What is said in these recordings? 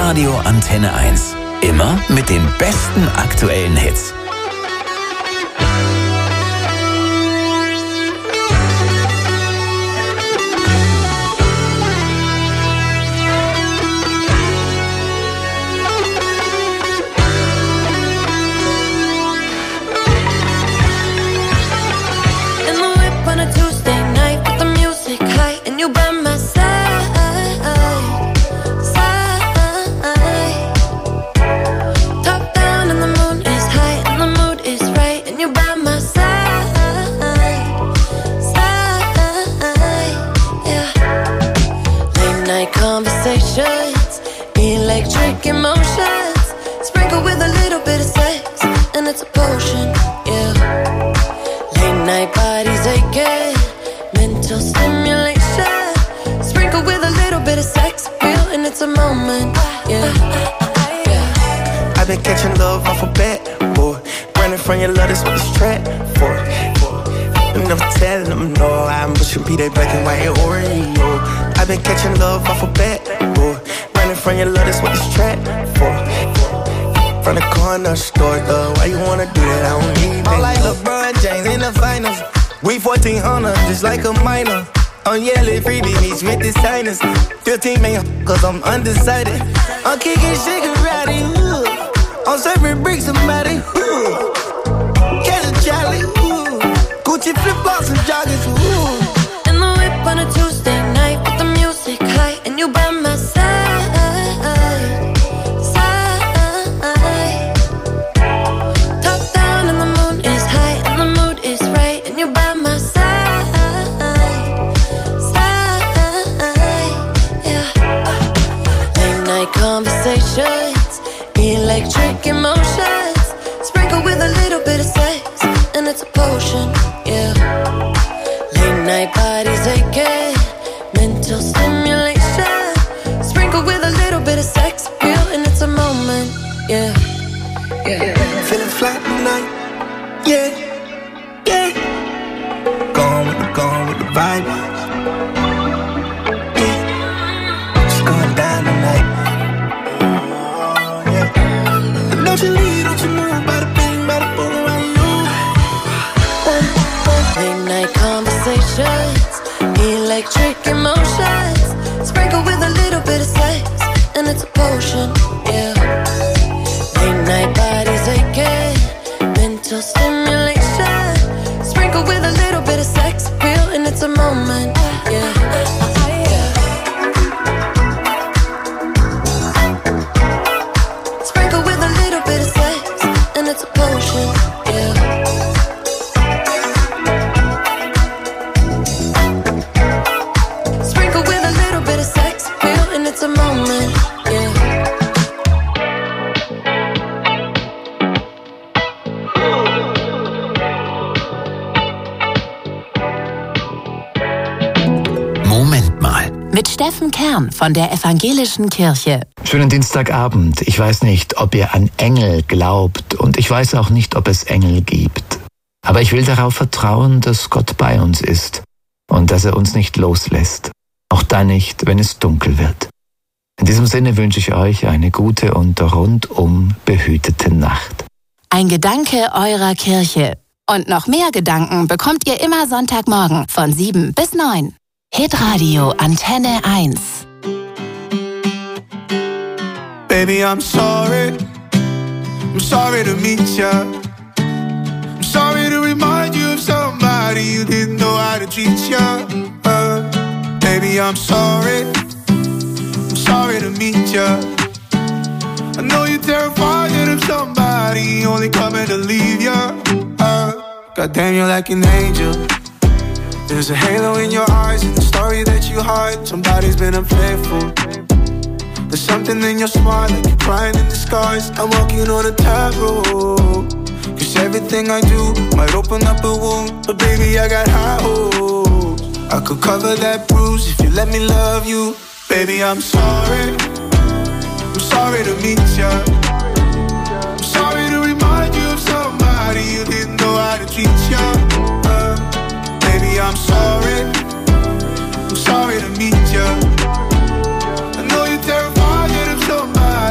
Hitradio Antenne 1. Immer mit den besten aktuellen Hits. Electric emotions, sprinkled with a little bit of sex, and it's a potion, yeah. Late night bodies aching, mental stimulation, sprinkled with a little bit of sex appeal, and it's a moment, yeah. I've been catching love off a bat, boy. Running from your love, that's what this track for. I'm never telling them no, I'm pushing P, they black and white Oreo. I've been catching love off a bat, boy. From your love, that's what this track for. From the corner store, why you wanna do that? I don't need that. I'm like LeBron James in the finals. We 1400, just like a minor. I'm yelling freebie meets with the signers. 15 man, cause I'm undecided. I'm kicking Shigarati, I'm serving bricks, somebody, catch a Charlie, Gucci flip-flops and joggers, In the whip on a Tuesday night with the music high, and you by my side. Electric emotions, sprinkled with a little bit of sex, and it's a potion, yeah. Late night bodies aching, mental stimulation, sprinkled with a little bit of sex appeal, and it's a moment, yeah. Feeling fly tonight, yeah, yeah. Gone with the vibe, yeah. It's going down tonight. Don't you leave, don't you move, bada bing, bada boom around you. Late night conversations, electric emotions, sprinkled with a little bit of sex, and it's a potion, yeah. Late night bodies aching, mental stimulation, sprinkled with a little bit of sex appeal, and it's a moment, yeah. It's a potion, yeah. Sprinkle with a little bit of sex appeal, and it's a moment, yeah. Moment mal. Mit Steffen Kern von der Evangelischen Kirche. Schönen Dienstagabend. Ich weiß nicht, ob ihr an Engel glaubt und ich weiß auch nicht, ob es Engel gibt. Aber ich will darauf vertrauen, dass Gott bei uns ist und dass er uns nicht loslässt. Auch dann nicht, wenn es dunkel wird. In diesem Sinne wünsche ich euch eine gute und rundum behütete Nacht. Ein Gedanke eurer Kirche. Und noch mehr Gedanken bekommt ihr immer Sonntagmorgen von 7 bis 9. Hitradio Antenne 1. Baby, I'm sorry to meet ya. I'm sorry to remind you of somebody you didn't know how to treat ya. Baby, I'm sorry to meet ya. I know you're terrified of somebody only coming to leave ya. Goddamn, you're like an angel. There's a halo in your eyes and the story that you hide. Somebody's been unfaithful. There's something in your smile, like you're crying in disguise. I'm walking on a tightrope, 'cause everything I do might open up a wound. But baby, I got high hopes. I could cover that bruise if you let me love you. Baby, I'm sorry to meet ya. I'm sorry to remind you of somebody you didn't know how to treat ya. Baby, I'm sorry to meet ya. I know you're terrified of somebody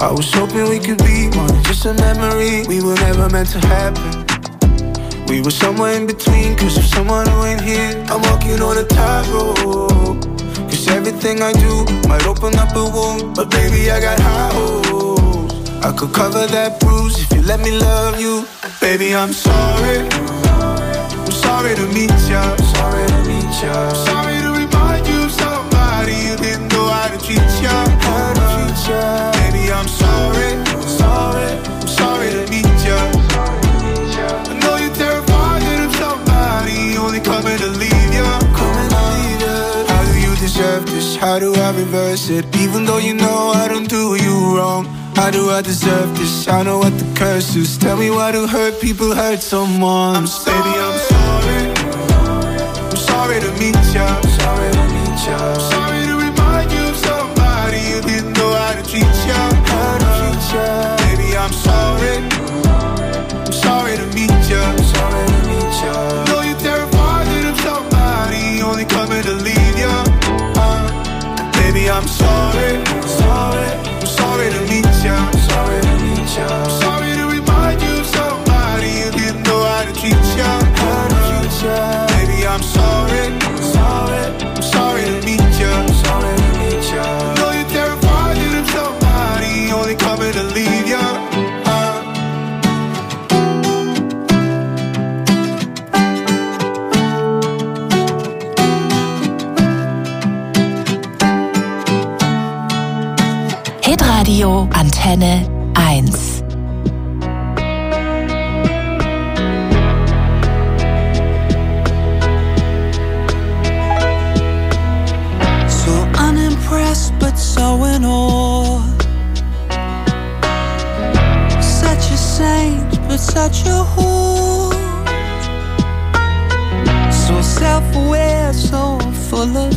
I was hoping we could be more than just a memory. We were never meant to happen. We were somewhere in between, cause of someone who ain't here. I'm walking on a tightrope, cause everything I do might open up a wound. But baby, I got high hopes. I could cover that bruise if you let me love you. Baby, I'm sorry. I'm sorry to meet ya. Sorry to meet ya. Sorry to remind you of somebody you didn't know how to treat ya. How to treat ya. Baby, I'm sorry. Sorry. I'm sorry to meet ya. I know you're terrified of somebody only coming to leave ya. Coming to leave ya. How do you deserve this? How do I reverse it? Even though you know I don't do you wrong. How do I deserve this? I know what the curse is. Tell me why do hurt people hurt someone? Baby, I'm sorry. I'm sorry to meet ya. Sorry to meet ya. Sorry to remind you of somebody you didn't know how to treat ya. How to treat ya. Baby, I'm sorry. I'm sorry to meet ya. Sorry to meet ya. I know you're terrified of somebody only coming to leave ya. Baby, I'm sorry. Sorry. I'm sorry to meet ya. Sorry to meet ya. Sorry to remind you of somebody you didn't know how to treat ya. How to treat ya. Baby, I'm sorry. Sorry. I'm sorry to meet ya. Sorry to meet ya. I know you're terrified of somebody only coming to leave ya. Hitradio Antenne 1. So unimpressed but so in awe. Such a saint but such a whore. So self-aware, so full of,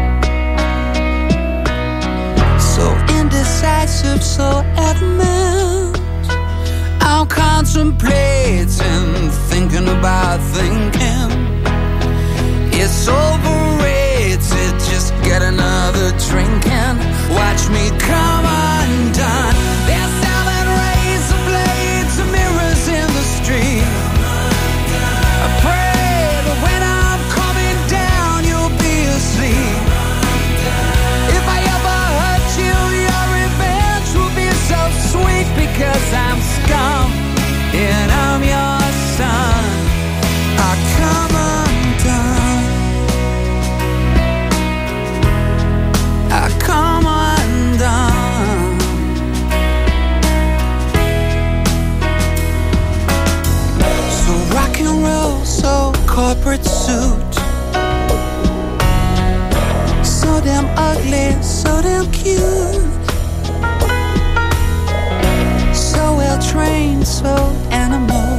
so indecisive, so adamant. I'm contemplating, thinking about thinking. It's overrated, just get another drink and watch me come undone. They're selling razor blades and mirrors in the street. I pray that when I'm coming down you'll be asleep. If I ever hurt you, your revenge will be so sweet. Because I'm scum and I'm your son, I come undone. I come undone. So rock and roll, so corporate suit. So damn ugly, so damn cute. So well trained, so animal.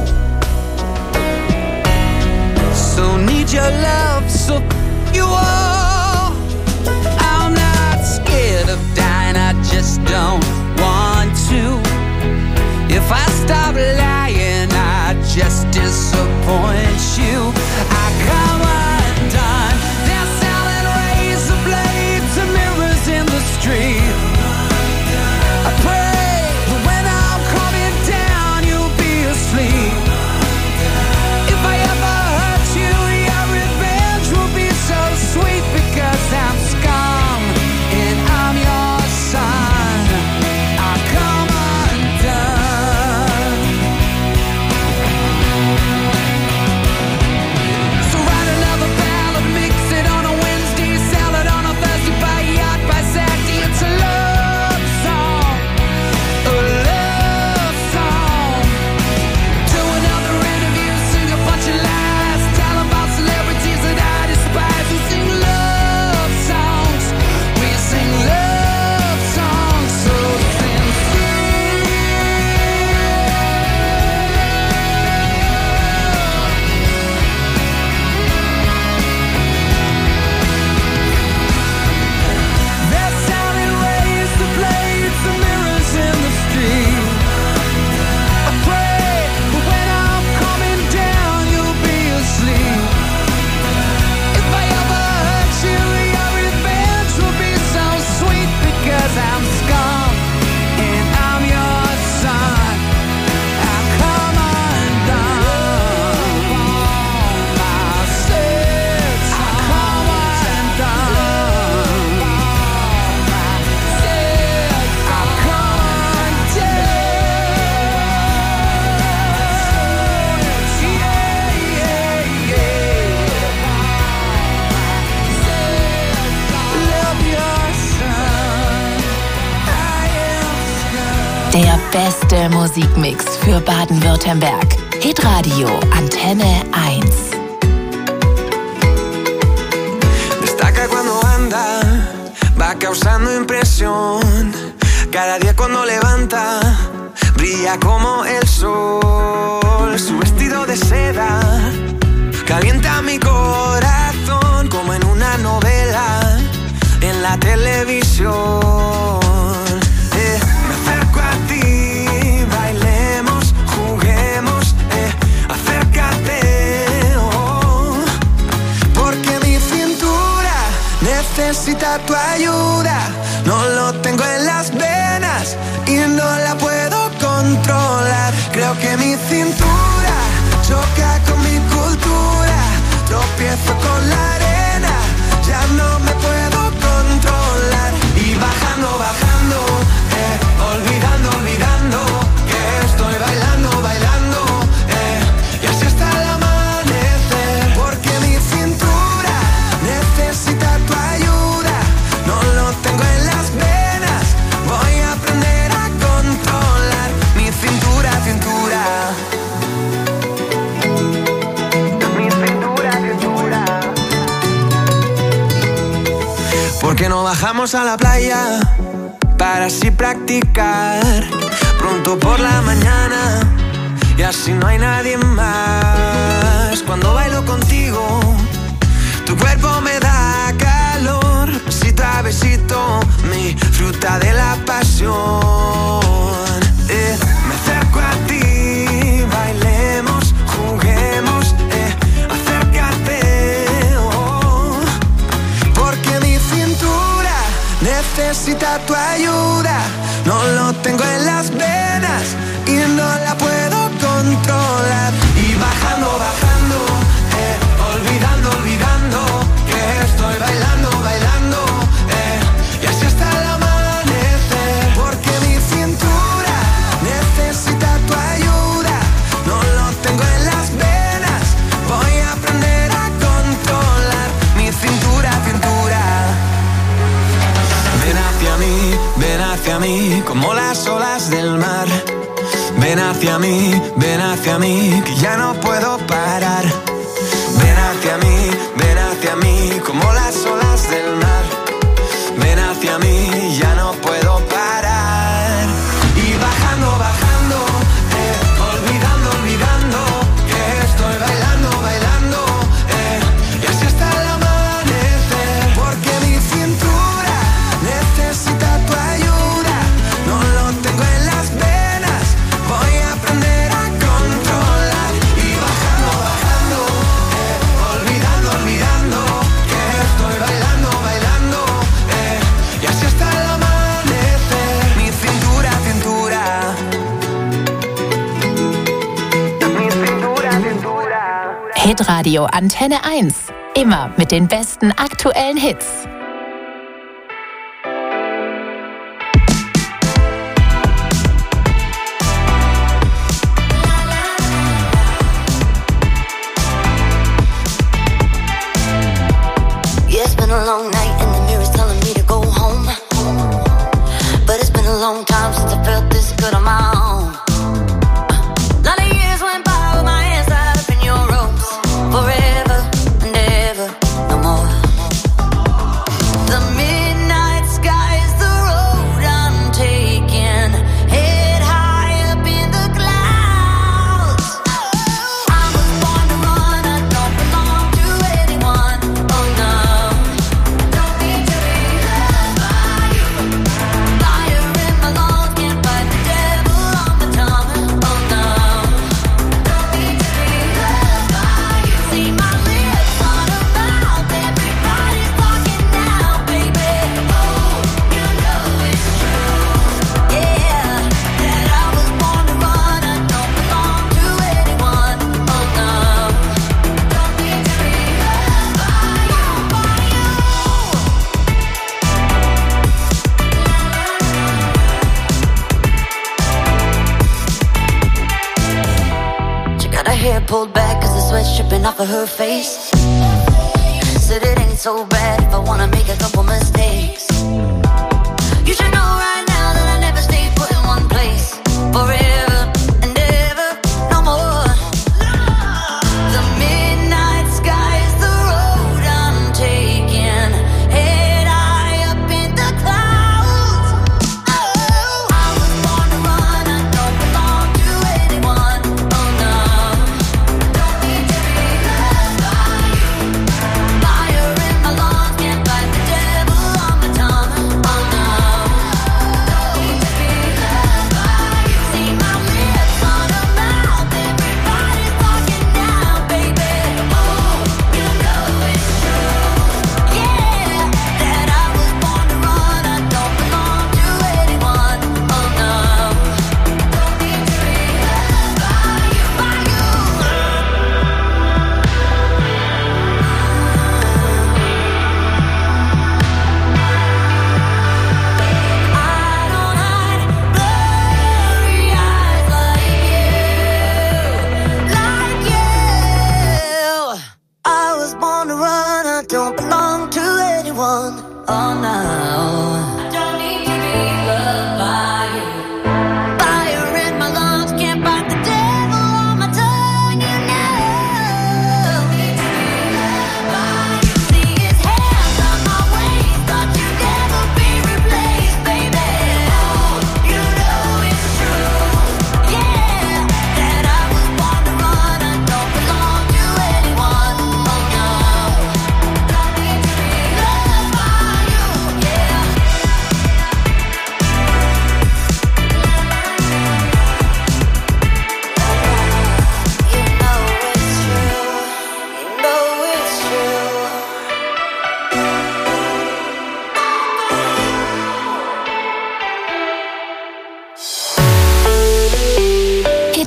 So need your love, so you all. I'm not scared of dying, I just don't want to. If I stop lying, I just disappoint you. I come undone. They're selling razor blades and mirrors in the street. I pray that when I'm coming down you'll be asleep. If I ever hurt you, your revenge will be so sweet. Der beste Musikmix für Baden-Württemberg. Hitradio Antenne 1. Destaca cuando anda, va causando impresión. Cada día cuando levanta, brilla como el sol. Su vestido de seda calienta mi corazón como en una novela en la televisión. Me acerco a ti, bailemos, juguemos, acércate, oh, porque mi cintura necesita tu ayuda. No lo tengo en las venas y no la puedo controlar. Creo que mi cintura choca con mi cultura. Tropiezo con la arena, ya no me puedo controlar. Y bajando, bajando, olvidando, olvidando que estoy bailando, bailando, y así hasta el amanecer. Porque mi cintura necesita tu ayuda. No lo tengo en las venas, voy a aprender a controlar mi cintura, cintura. Mi cintura, cintura. Porque no bajamos a la playa para así practicar pronto por la mañana y así no hay nadie más. Cuando bailo contigo, tu cuerpo me da calor, besito a besito, mi fruta de la pasión. Me acerco a ti, bailemos, juguemos, acércate, oh, porque mi cintura necesita tu ayuda. No lo tengo en las venas y no la puedo controlar. Y bajando, bajando, olvidando, olvidando que estoy bailando, bailando, y así hasta el amanecer. Porque mi cintura necesita tu ayuda. No lo tengo en las venas, voy a aprender a controlar mi cintura, cintura. Ven hacia mí, como las olas del mar. Ven hacia mí, que ya no puedo parar. Ven hacia mí, como las olas del mar. Ven hacia mí, ya no puedo parar. Y bajando, bajando, olvidando, olvidando que estoy bailando, bailando, y así hasta el amanecer. Porque mi cintura necesita tu ayuda. No lo tengo en las venas, voy a aprender a controlar. Y bajando, bajando, olvidando, olvidando que estoy bailando, bailando, y así hasta el amanecer. Mi cintura, cintura. Mi cintura, cintura. Hitradio Antenne 1. Immer mit den besten aktuellen Hits. Yeah, it's been a long night and the mirror's telling me to go home. But it's been a long time since I felt this good on my own. Lot of years went by with my hands tied up in your ropes. Forever and ever, no more. The midnight sky is the road I'm taking. Head high up in the clouds. I was born to run, I don't belong to anyone. Oh no, don't need to be loved by you. Fire in my lungs, can't fight the devil on my tongue. Oh no, don't need to be loved by you. See my lips on a mouth, everybody's talking now, baby. Oh, you know it's true. Yeah, that I was born to run, I don't belong to anyone. Oh no, don't need to be loved by you. She got her hair pulled back cause the sweat's dripping off of her face. Said it ain't so bad if I wanna make a couple mistakes. You should know right now that I never stay put in one place.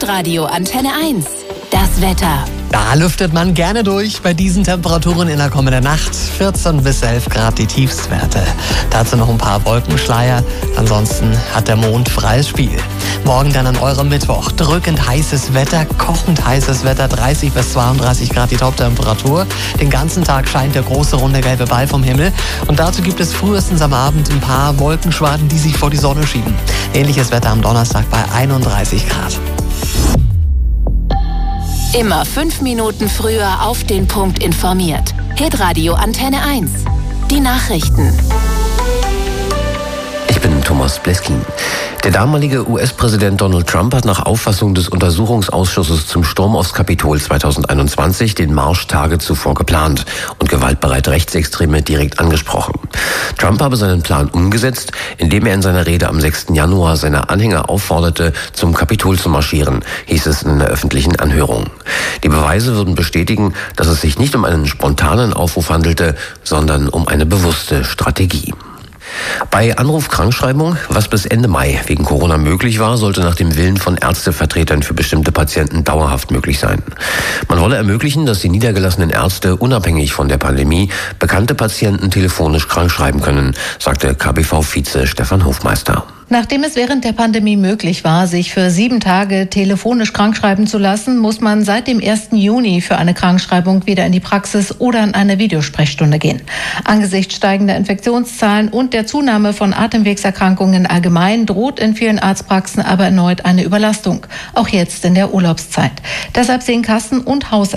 Hitradio Antenne 1. Das Wetter. Da lüftet man gerne durch bei diesen Temperaturen in der kommenden Nacht. 14 bis 11 Grad die Tiefstwerte. Dazu noch ein paar Wolkenschleier. Ansonsten hat der Mond freies Spiel. Morgen dann an eurem Mittwoch. Drückend heißes Wetter, kochend heißes Wetter. 30 bis 32 Grad die Toptemperatur. Den ganzen Tag scheint der große runde gelbe Ball vom Himmel. Und dazu gibt es frühestens am Abend ein paar Wolkenschwaden, die sich vor die Sonne schieben. Ähnliches Wetter am Donnerstag bei 31 Grad. Immer 5 Minuten früher auf den Punkt informiert. Hitradio Antenne 1. Die Nachrichten. Ich bin Thomas Bleskin. Der damalige US-Präsident Donald Trump hat nach Auffassung des Untersuchungsausschusses zum Sturm aufs Kapitol 2021 den Marsch Tage zuvor geplant und gewaltbereite Rechtsextreme direkt angesprochen. Trump habe seinen Plan umgesetzt, indem er in seiner Rede am 6. Januar seine Anhänger aufforderte, zum Kapitol zu marschieren, hieß es in einer öffentlichen Anhörung. Die Beweise würden bestätigen, dass es sich nicht um einen spontanen Aufruf handelte, sondern um eine bewusste Strategie. Bei Anrufkrankschreibung, was bis Ende Mai wegen Corona möglich war, sollte nach dem Willen von Ärztevertretern für bestimmte Patienten dauerhaft möglich sein. Man wolle ermöglichen, dass die niedergelassenen Ärzte unabhängig von der Pandemie bekannte Patienten telefonisch krankschreiben können, sagte KBV-Vize Stefan Hofmeister. Nachdem es während der Pandemie möglich war, sich für 7 Tage telefonisch krankschreiben zu lassen, muss man seit dem 1. Juni für eine Krankschreibung wieder in die Praxis oder in eine Videosprechstunde gehen. Angesichts steigender Infektionszahlen und der Zunahme von Atemwegserkrankungen allgemein droht in vielen Arztpraxen aber erneut eine Überlastung, auch jetzt in der Urlaubszeit. Deshalb sehen Kassen und